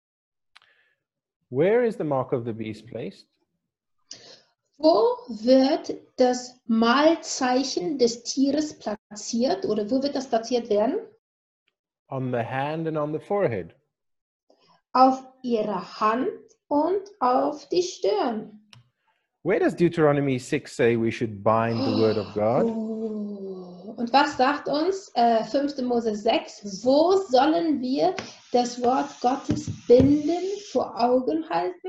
Where is the mark of the beast placed? Wo wird das Mahlzeichen des Tieres platziert oder wo wird das platziert werden? On the hand and on the forehead. Auf ihrer Hand und auf die Stirn. Where does Deuteronomy six say we should bind the word of God? Oh. Und was sagt uns äh, fünfter Mose sechs? Wo sollen wir das Wort Gottes binden, vor Augen halten?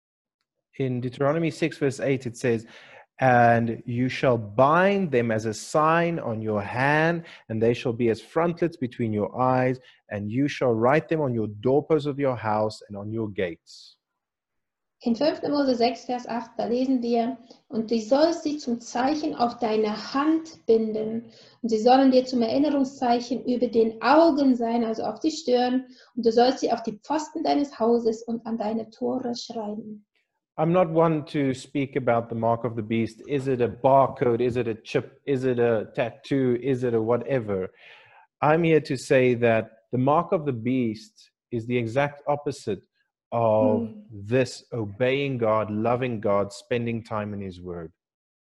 In Deuteronomy six verse eight it says, and you shall bind them as a sign on your hand, and they shall be as frontlets between your eyes, and you shall write them on your doorposts of your house and on your gates. In fünfter Mose sechs, Vers acht, da lesen wir, und du sollst sie zum Zeichen auf deine Hand binden, und sie sollen dir zum Erinnerungszeichen über den Augen sein, also auf die Stirn, und du sollst sie auf die Pfosten deines Hauses und an deine Tore schreiben. I'm not one to speak about the mark of the beast. Is it a barcode? Is it a chip? Is it a tattoo? Is it a whatever? I'm here to say that the mark of the beast is the exact opposite of mm. this obeying God, loving God, spending time in His Word.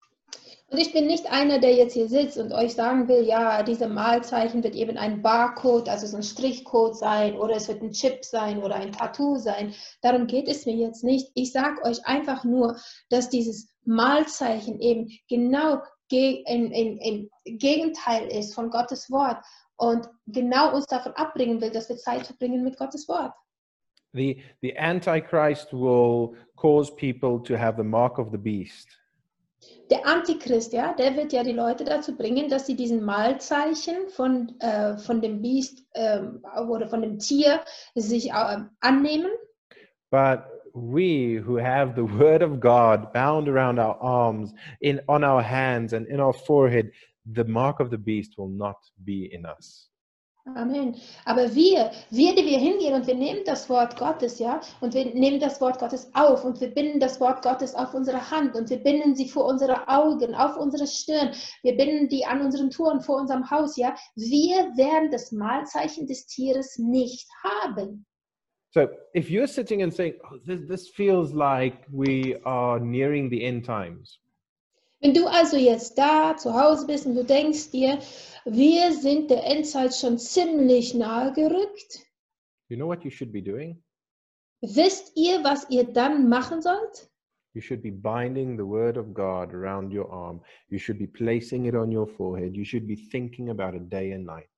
Und ich bin nicht einer, der jetzt hier sitzt und euch sagen will, ja, diese Mahlzeichen wird eben ein Barcode, also so ein Strichcode sein, oder es wird ein Chip sein oder ein Tattoo sein. Darum geht es mir jetzt nicht. Ich sage euch einfach nur, dass dieses Mahlzeichen eben genau ge im, im, im Gegenteil ist von Gottes Wort und genau uns davon abbringen will, dass wir Zeit verbringen mit Gottes Wort. The, the Antichrist will cause people to have the mark of the beast. Der Antichrist, ja, der wird ja die Leute dazu bringen, dass sie diesen Mahlzeichen von, äh, von dem Biest äh, oder von dem Tier sich äh, annehmen. But we who have the word of God bound around our arms, in on our hands and in our forehead, the mark of the beast will not be in us. Amen. Aber wir, wir, die wir hingehen und wir nehmen das Wort Gottes, ja, und wir nehmen das Wort Gottes auf und wir binden das Wort Gottes auf unsere Hand und wir binden sie vor unsere Augen, auf unsere Stirn, wir binden die an unseren Toren vor unserem Haus, ja, wir werden das Mahlzeichen des Tieres nicht haben. So, if you're sitting and saying, oh, this, this feels like we are nearing the end times. Wenn du also jetzt da zu Hause bist und du denkst dir, wir sind der Endzeit schon ziemlich nahe gerückt. You know what you should be doing? Wisst ihr, was ihr dann machen sollt? You should be binding the word of God around your arm. You should be placing it on your forehead. You should be thinking about it day and night.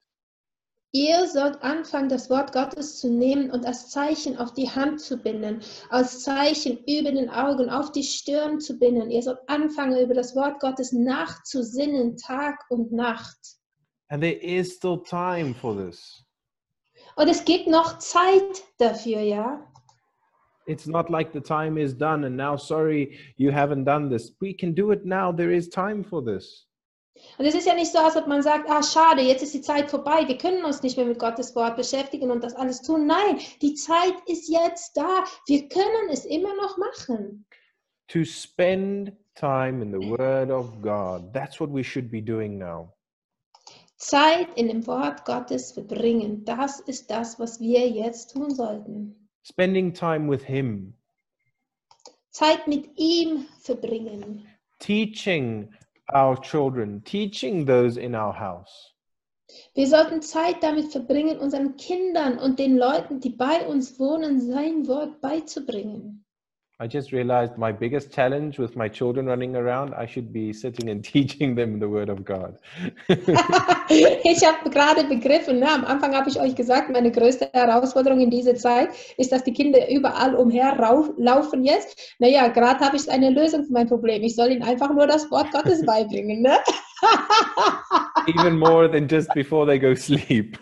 Ihr sollt anfangen, das Wort Gottes zu nehmen und als Zeichen auf die Hand zu binden, als Zeichen über den Augen, auf die Stirn zu binden. Ihr sollt anfangen, über das Wort Gottes nachzusinnen, Tag und Nacht. And there is still time for this. Und es gibt noch Zeit dafür, ja? It's not like the time is done and now, sorry, you haven't done this. We can do it now. There is time for this. Und es ist ja nicht so, als ob man sagt, ah, schade, jetzt ist die Zeit vorbei, wir können uns nicht mehr mit Gottes Wort beschäftigen und das alles tun. Nein, die Zeit ist jetzt da. Wir können es immer noch machen. To spend time in the Word of God. That's what we should be doing now. Zeit in dem Wort Gottes verbringen. Das ist das, was wir jetzt tun sollten. Spending time with Him. Zeit mit ihm verbringen. Teaching our children, teaching those in our house. Wir sollten Zeit damit verbringen, unseren Kindern und den Leuten, die bei uns wohnen, sein Wort beizubringen. I just realized my biggest challenge with my children running around, I should be sitting and teaching them the Word of God. Ich habe gerade begriffen, ne, am Anfang habe ich euch gesagt, meine größte Herausforderung in dieser Zeit ist, dass die Kinder überall umherlaufen jetzt. Naja, gerade habe ich eine Lösung für mein Problem. Ich soll ihnen einfach nur das Wort Gottes beibringen. Ne? Even more than just before they go sleep.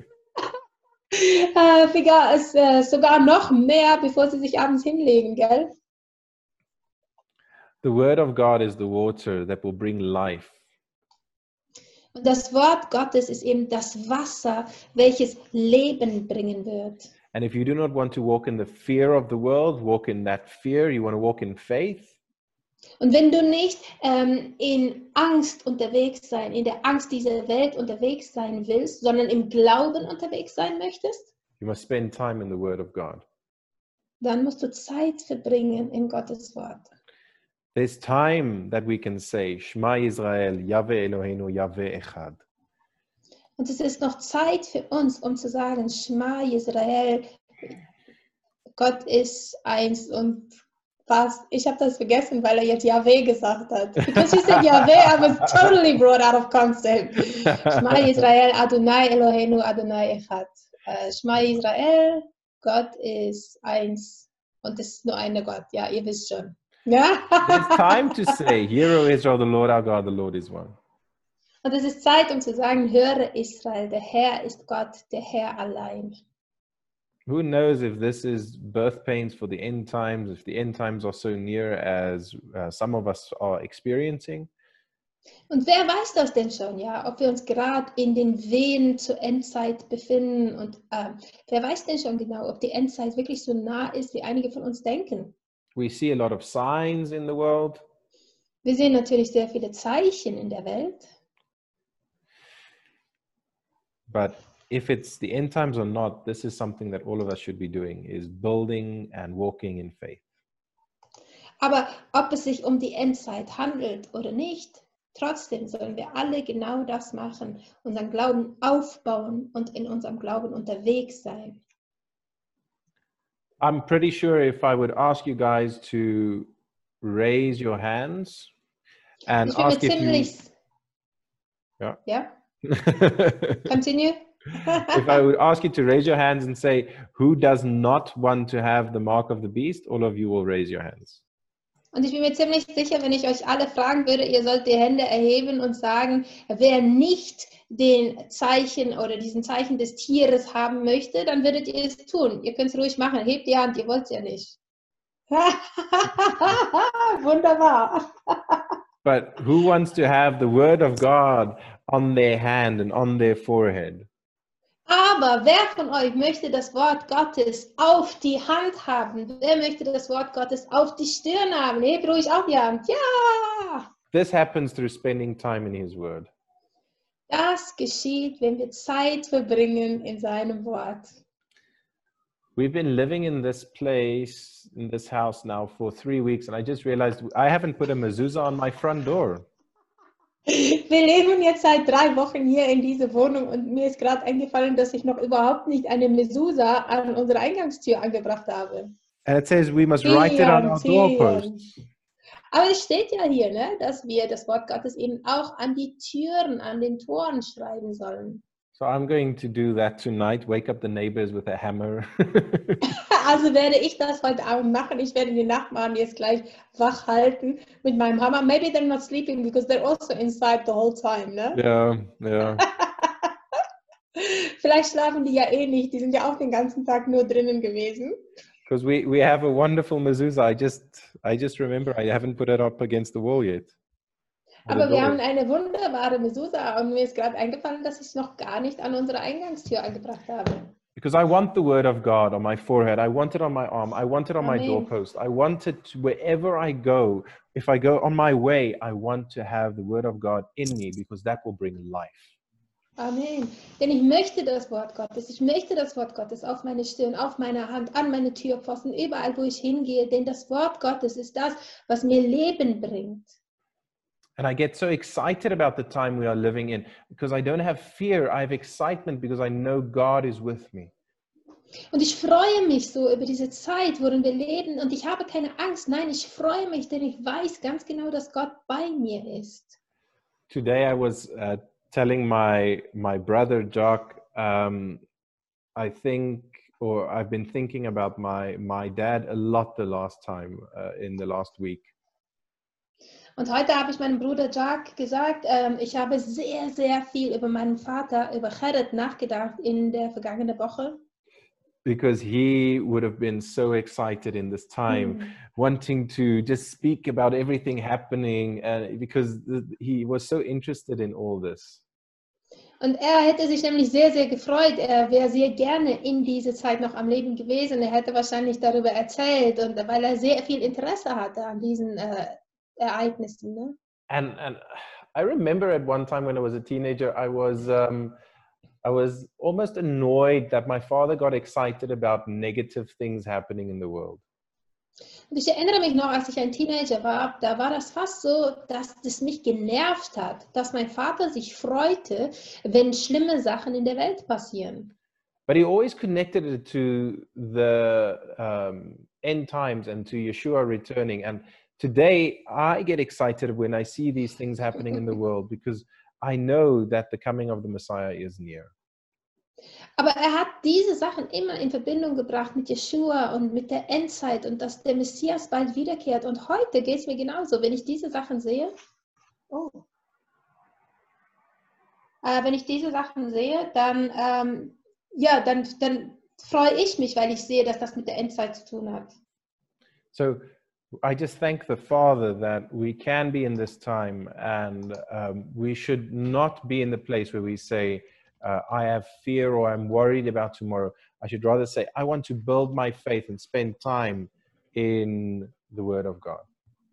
Äh, sogar, äh, sogar noch mehr, bevor sie sich abends hinlegen, gell? The Word of God is the water that will bring life. Und das Wort Gottes ist eben das Wasser, welches Leben bringen wird. And if you do not want to walk in the fear of the world, walk in that fear, you want to walk in faith. Und wenn du nicht ähm, in Angst unterwegs sein, in der Angst dieser Welt unterwegs sein willst, sondern im Glauben unterwegs sein möchtest, You must spend time in the Word of God. dann musst du Zeit verbringen in Gottes Wort. There's time that we can say, Shema Yisrael, Yahweh Eloheinu, Yahweh Echad. Und es ist noch Zeit für uns, um zu sagen, Shema Yisrael, Gott ist eins und was? Ich habe das vergessen, weil er jetzt Yahweh gesagt hat. Because he said Yahweh, I was totally brought out of concept. Shema Yisrael, Adonai Eloheinu, Adonai Echad. Uh, Shema Yisrael, Gott ist eins und es ist nur einer Gott. Ja, ihr wisst schon. Ja? There's time to say, Hear, O Israel, the Lord our God, the Lord is one. Und es ist Zeit, um zu sagen, höre Israel, der Herr ist Gott, der Herr allein. Who knows if this is birth pains for the end times, if the end times are so near as uh, some of us are experiencing. Und wer weiß das denn schon, ja, ob wir uns gerade in den Wehen zur Endzeit befinden und äh, wer weiß denn schon genau, ob die Endzeit wirklich so nah ist, wie einige von uns denken. We see a lot of signs in the world. Wir sehen natürlich sehr viele Zeichen in der Welt. But if it's the end times or not, this is something that all of us should be doing, is building and walking in faith. Aber ob es sich um die Endzeit handelt oder nicht, trotzdem sollen wir alle genau das machen, unseren Glauben aufbauen und in unserem Glauben unterwegs sein. I'm pretty sure if I would ask you guys to raise your hands and Ich bin mir ask if ziemlich... you... Yeah. Ja? Continue. If I would ask you to raise your hands and say, who does not want to have the mark of the beast, all of you will raise your hands. Und ich bin mir ziemlich sicher, wenn ich euch alle fragen würde, ihr sollt die Hände erheben und sagen, wer nicht den Zeichen oder diesen Zeichen des Tieres haben möchte, dann würdet ihr es tun. Ihr könnt es ruhig machen. Hebt die Hand, ihr wollt es ja nicht. Wunderbar. But who wants to have the word of God on their hand and on their forehead? Aber wer von euch möchte das Wort Gottes auf die Hand haben? Wer möchte das Wort Gottes auf die Stirn haben? Hebt ruhig auch die Hand. Ja! This happens through spending time in His Word. Das geschieht, wenn wir Zeit verbringen in seinem Wort. We've been living in this place, in this house now for three weeks, and I just realized I haven't put a mezuzah on my front door. Wir leben jetzt seit drei Wochen hier in dieser Wohnung und mir ist gerade eingefallen, dass ich noch überhaupt nicht eine Mezuzah an unsere Eingangstür angebracht habe. And it says we must write it on our doorposts. Aber es steht ja hier, ne, dass wir das Wort Gottes eben auch an die Türen, an den Toren schreiben sollen. So I'm going to do that tonight, wake up the neighbors with a hammer. Also werde ich das heute Abend machen. Ich werde die Nachbarn jetzt gleich wach halten mit meinem Hammer. Maybe they're not sleeping because they're also inside the whole time, ne? Ja, ja. Vielleicht schlafen die ja eh nicht. Die sind ja auch den ganzen Tag nur drinnen gewesen. Because we, we have a wonderful mezuzah. I just, I just remember I haven't put it up against the wall yet. Aber wir haben eine wunderbare Mezuzah und mir ist gerade eingefallen, dass ich es noch gar nicht an unsere Eingangstür angebracht habe. Because I want the word of God on my forehead. I want it on my arm. I want it on my Amen. doorpost. I want it to, wherever I go. If I go on my way, I want to have the word of God in me because that will bring life. Amen. Denn ich möchte das Wort Gottes. Ich möchte das Wort Gottes auf meine Stirn, auf meine Hand, an meine Türpfosten, überall, wo ich hingehe. Denn das Wort Gottes ist das, was mir Leben bringt. And I get so excited about the time we are living in because I don't have fear. I have excitement because I know God is with me. Und ich freue mich so über diese Zeit, worin wir leben. Und ich habe keine Angst. Nein, ich freue mich, denn ich weiß ganz genau, dass Gott bei mir ist. Today I was uh, telling my my brother Jock, um, I think, or I've been thinking about my my dad a lot the last time uh, in the last week. Und heute habe ich meinem Bruder Jack gesagt, ähm, ich habe sehr, sehr viel über meinen Vater, über Gerrit nachgedacht in der vergangenen Woche. Because he would have been so excited in this time, Mm. wanting to just speak about everything happening, and because he was so interested in all this. Und er hätte sich nämlich sehr, sehr gefreut. Er wäre sehr gerne in dieser Zeit noch am Leben gewesen. Er hätte wahrscheinlich darüber erzählt, und weil er sehr viel Interesse hatte an diesen äh, Ereignissen. Ne? And and I remember at one time when I was a teenager, I was um, I was almost annoyed that my father got excited about negative things happening in the world. Und ich erinnere mich noch, als ich ein Teenager war, da war das fast so, dass es mich genervt hat, dass mein Vater sich freute, wenn schlimme Sachen in der Welt passieren. But he always connected it to the um, end times and to Yeshua returning. And today I get excited when I see these things happening in the world because I know that the coming of the Messiah is near. Aber er hat diese Sachen immer in Verbindung gebracht mit Yeshua und mit der Endzeit und dass der Messias bald wiederkehrt. Und heute geht es mir genauso, wenn ich diese Sachen sehe. Oh. Äh, wenn ich diese Sachen sehe, dann, ähm, ja, dann, dann freue ich mich, weil ich sehe, dass das mit der Endzeit zu tun hat. So I just thank the Father that we can be in this time, and um, we should not be in the place where we say, uh, I have fear or I'm worried about tomorrow. I should rather say, I want to build my faith and spend time in the Word of God.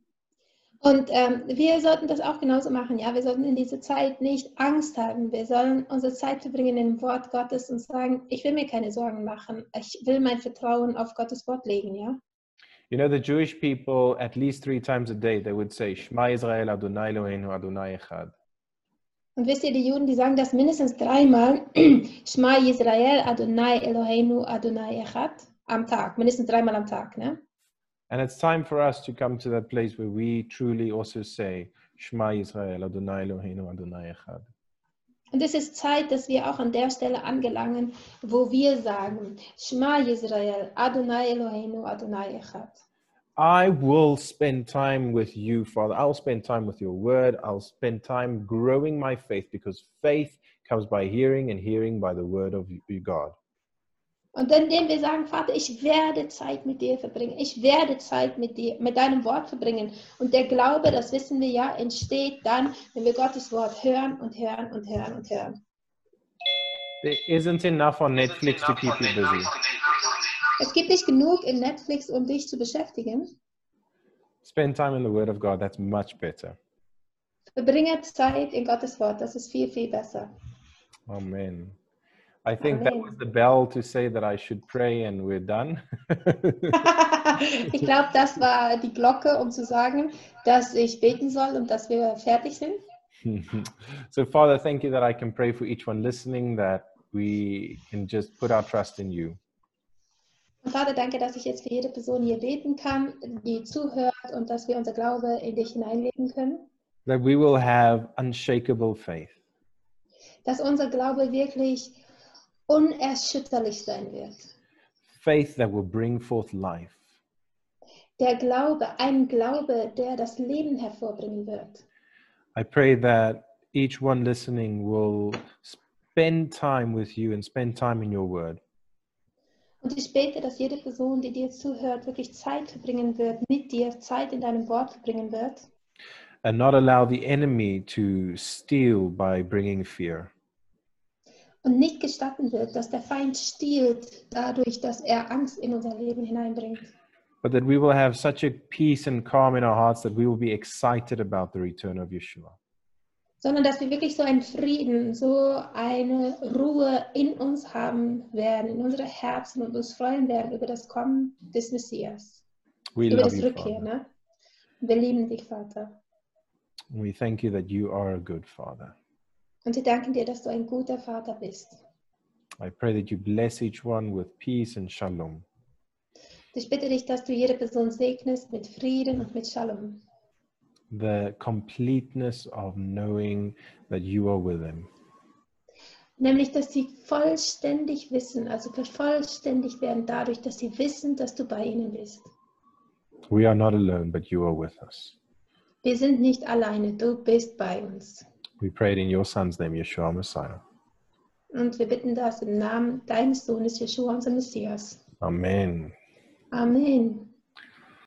Und ähm, wir sollten das auch genauso machen. Ja, wir sollten in dieser Zeit nicht Angst haben. Wir sollen unsere Zeit verbringen im Wort Gottes und sagen, ich will mir keine Sorgen machen. Ich will mein Vertrauen auf Gottes Wort legen, ja. You know, the Jewish people, at least three times a day, they would say, Shema Israel, Adonai Eloheinu, Adonai Echad. Und wisst ihr, die Juden, die sagen das mindestens dreimal, Shema Yisrael, Adonai Eloheinu, Adonai Echad, am Tag, mindestens dreimal am Tag, ne? And it's time for us to come to that place where we truly also say, Shema Yisrael, Adonai Eloheinu, Adonai Echad. Und es ist Zeit, dass wir auch an der Stelle angelangen, wo wir sagen, Shema Yisrael, Adonai Eloheinu, Adonai Echad. I will spend time with you, Father. I'll spend time with your word. I'll spend time growing my faith because faith comes by hearing and hearing by the word of God. Und indem wir sagen, Vater, ich werde Zeit mit dir verbringen. Ich werde Zeit mit dir, mit deinem Wort verbringen. Und der Glaube, das wissen wir ja, entsteht dann, wenn wir Gottes Wort hören und hören und hören und hören. There isn't enough on Netflix to keep you busy. Es gibt nicht genug in Netflix, um dich zu beschäftigen. Spend time in the Word of God. That's much better. Verbringe Zeit in Gottes Wort. Das ist viel, viel besser. Amen. I think Amen. that was the bell to say that I should pray and we're done. Ich glaube, das war die Glocke, um zu sagen, dass ich beten soll und dass wir fertig sind. So, Father, thank you that I can pray for each one listening, that we can just put our trust in you. Und Vater, danke, dass ich jetzt für jede Person hier beten kann, die zuhört und dass wir unser Glaube in dich hineinlegen können. That we will have unshakable faith. Dass unser Glaube wirklich unerschütterlich sein wird. Faith that will bring forth life. Der Glaube, ein Glaube, der das Leben hervorbringen wird. I pray that each one listening will spend time with you and spend time in your word. Und ich bete, dass jede Person, die dir zuhört, wirklich Zeit verbringen wird mit dir, Zeit in deinem Wort verbringen wird. and not allow the enemy to steal by bringing fear. Und nicht gestatten wird, dass der Feind stiehlt, dadurch, dass er Angst in unser Leben hineinbringt. But that we will have such a peace and calm in our hearts that we will be excited about the return of Yeshua. Sondern dass wir wirklich so einen Frieden, so eine Ruhe in uns haben werden, in unsere Herzen und uns freuen werden über das Kommen des Messias. We über love das you, Rückkehr, Father. ne? Wir lieben dich, Vater. We thank you that you are a good Father. Und wir danken dir, dass du ein guter Vater bist. I pray that you bless each one with peace and shalom. Ich bitte dich, dass du jede Person segnest mit Frieden und mit Shalom. The completeness of knowing that you are with them. Nämlich, dass sie vollständig wissen, also vervollständigt werden dadurch, dass sie wissen, dass du bei ihnen bist. We are not alone, but you are with us. Wir sind nicht alleine, du bist bei uns. We pray it in your Son's name, Yeshua Messiah. Und wir bitten das im Namen deines Sohnes, Jeschua, unser Messias. Amen. Amen.